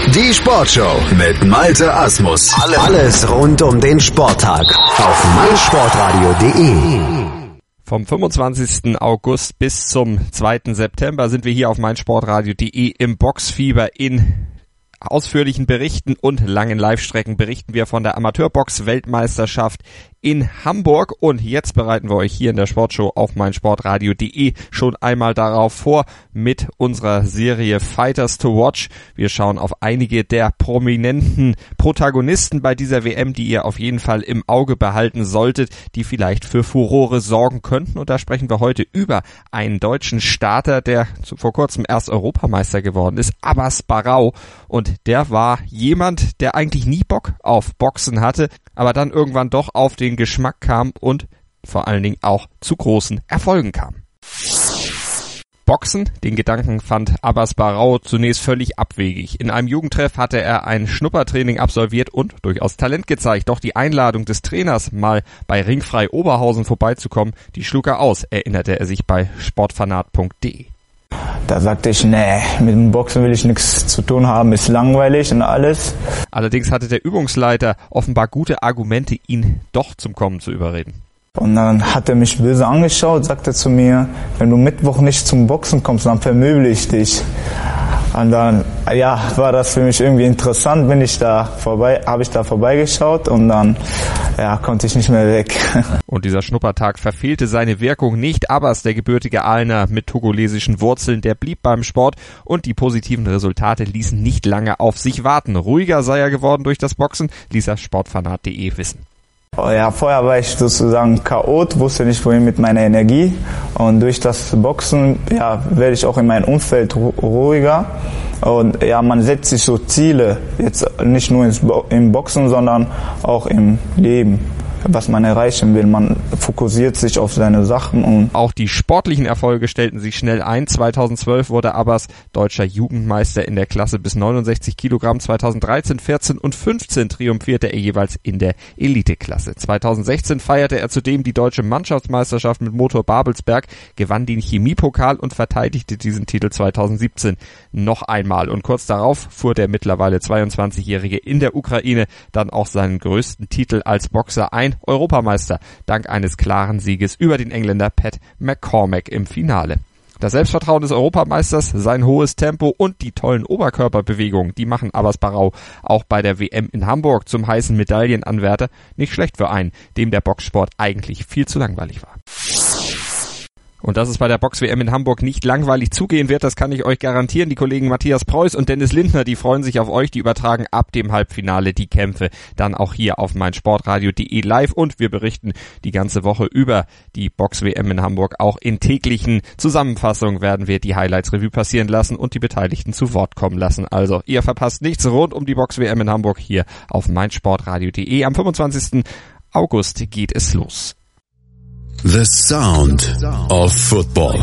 Die Sportshow mit Malte Asmus. Alles rund um den Sporttag auf meinsportradio.de. Vom 25. August bis zum 2. September sind wir hier auf meinsportradio.de im Boxfieber. In ausführlichen Berichten und langen Live-Strecken berichten wir von der Amateurbox-Weltmeisterschaft in Hamburg. Und jetzt bereiten wir euch hier in der Sportshow auf meinsportradio.de schon einmal darauf vor mit unserer Serie Fighters to Watch. Wir schauen auf einige der prominenten Protagonisten bei dieser WM, die ihr auf jeden Fall im Auge behalten solltet, die vielleicht für Furore sorgen könnten. Und da sprechen wir heute über einen deutschen Starter, der vor kurzem erst Europameister geworden ist, Abbas Barao. Und der war jemand, der eigentlich nie Bock auf Boxen hatte, aber dann irgendwann doch auf den Geschmack kam und vor allen Dingen auch zu großen Erfolgen kam. Boxen, den Gedanken fand Abbas Barao zunächst völlig abwegig. In einem Jugendtreff hatte er ein Schnuppertraining absolviert und durchaus Talent gezeigt. Doch die Einladung des Trainers, mal bei Ringfrei Oberhausen vorbeizukommen, die schlug er aus, erinnerte er sich bei sportfanat.de. Da sagte ich, nee, mit dem Boxen will ich nichts zu tun haben, ist langweilig und alles. Allerdings hatte der Übungsleiter offenbar gute Argumente, ihn doch zum Kommen zu überreden. Und dann hat er mich böse angeschaut, sagte zu mir, wenn du Mittwoch nicht zum Boxen kommst, dann vermöble ich dich. Und dann, war das für mich irgendwie interessant, habe ich da vorbeigeschaut und dann, konnte ich nicht mehr weg. Und dieser Schnuppertag verfehlte seine Wirkung nicht. Abbas, der gebürtige Aalener mit togolesischen Wurzeln, der blieb beim Sport und die positiven Resultate ließen nicht lange auf sich warten. Ruhiger sei er geworden durch das Boxen, ließ er sportfanat.de wissen. Vorher war ich sozusagen Chaot, wusste nicht wohin mit meiner Energie und durch das Boxen, werde ich auch in meinem Umfeld ruhiger und man setzt sich so Ziele, jetzt nicht nur im Boxen, sondern auch im Leben. Was man erreichen will. Man fokussiert sich auf seine Sachen. Und auch die sportlichen Erfolge stellten sich schnell ein. 2012 wurde Abbas deutscher Jugendmeister in der Klasse bis 69 Kilogramm. 2013, 14 und 15 triumphierte er jeweils in der Eliteklasse. 2016 feierte er zudem die deutsche Mannschaftsmeisterschaft mit Motor Babelsberg, gewann den Chemiepokal und verteidigte diesen Titel 2017 noch einmal. Und kurz darauf fuhr der mittlerweile 22-Jährige in der Ukraine dann auch seinen größten Titel als Boxer ein. Europameister, dank eines klaren Sieges über den Engländer Pat McCormack im Finale. Das Selbstvertrauen des Europameisters, sein hohes Tempo und die tollen Oberkörperbewegungen, die machen Abbas Barao auch bei der WM in Hamburg zum heißen Medaillenanwärter. Nicht schlecht für einen, dem der Boxsport eigentlich viel zu langweilig war. Und dass es bei der Box-WM in Hamburg nicht langweilig zugehen wird, das kann ich euch garantieren. Die Kollegen Matthias Preuß und Dennis Lindner, die freuen sich auf euch. Die übertragen ab dem Halbfinale die Kämpfe dann auch hier auf meinsportradio.de live. Und wir berichten die ganze Woche über die Box-WM in Hamburg. Auch in täglichen Zusammenfassungen werden wir die Highlights Revue passieren lassen und die Beteiligten zu Wort kommen lassen. Also, ihr verpasst nichts rund um die Box-WM in Hamburg hier auf meinsportradio.de. Am 25. August geht es los. The Sound of Football.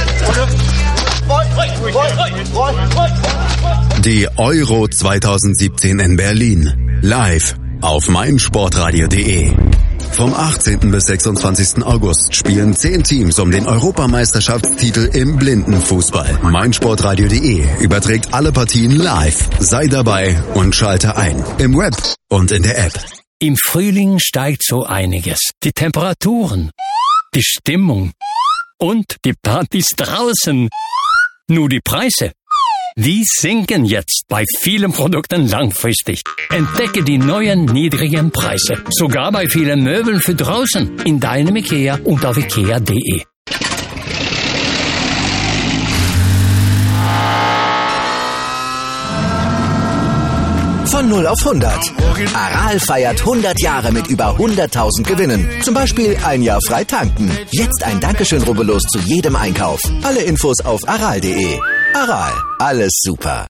Die Euro 2017 in Berlin. Live auf meinsportradio.de. Vom 18. bis 26. August spielen 10 Teams um den Europameisterschaftstitel im Blindenfußball. meinsportradio.de überträgt alle Partien live. Sei dabei und schalte ein. Im Web und in der App. Im Frühling steigt so einiges. Die Temperaturen, die Stimmung und die Partys draußen. Nur die Preise, die sinken jetzt bei vielen Produkten langfristig. Entdecke die neuen niedrigen Preise. Sogar bei vielen Möbeln für draußen. In deinem IKEA und auf ikea.de. Von 0 auf 100. Aral feiert 100 Jahre mit über 100.000 Gewinnen. Zum Beispiel ein Jahr frei tanken. Jetzt ein Dankeschön, rubbellos zu jedem Einkauf. Alle Infos auf aral.de. Aral, alles super.